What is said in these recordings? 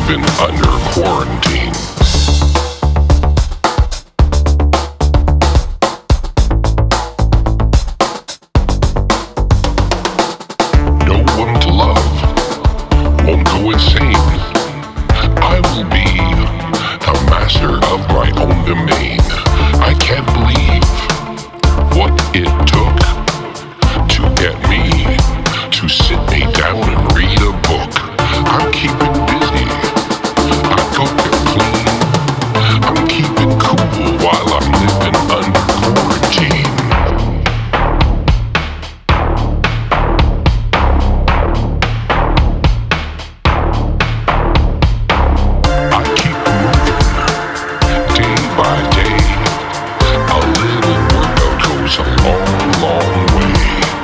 living under quarantine. No one to love, won't go insane. I will be the master of my own domain. I can't believe what it took to get me to sit me down and read a book. I'm keeping busy, I cook and clean. I'm keeping cool while I'm living under quarantine. I keep moving, day by day. A little workout goes a long, long way.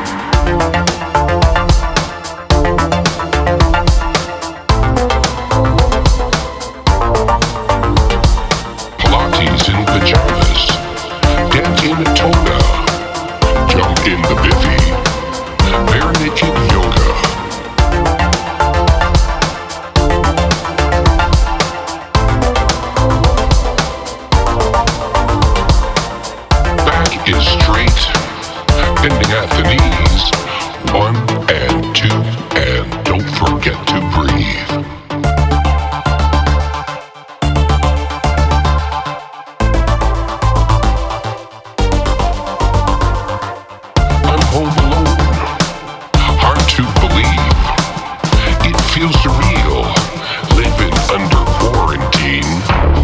Pilates in pajamas, dance in a toga, jump in the bivvy, bare naked yoga. Back is straight, bending at the knees. 1 and 2, and don't forget to breathe. I'm home alone, hard to believe. It feels surreal, living under quarantine.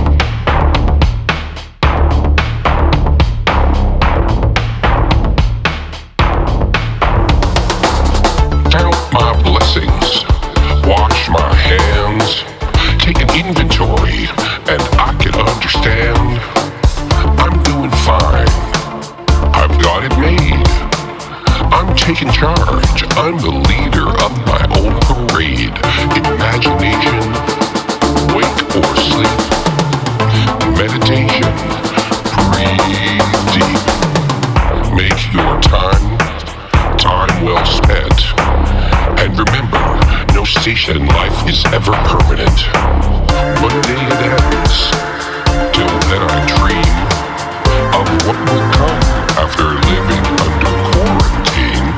Count my blessings, wash my hands, take an inventory, and I can understand. I'm doing fine, I've got it made. I'm taking charge, I'm the leader of my own parade. Imagination, wake or sleep, meditation, breathe deep. Make your time well spent. And remember, no station in life is ever permanent. One day it ends. Till then I dream of what will come after living under quarantine.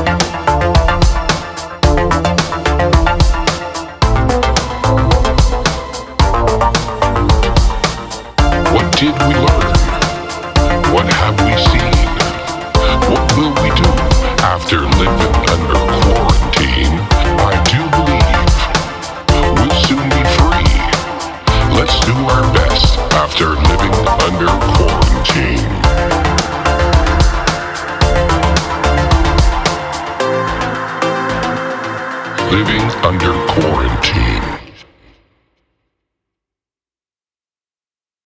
What did we learn? What have we seen? What will we do after living under quarantine? I do believe we'll soon be free. Let's do our best after living under quarantine. Living under quarantine.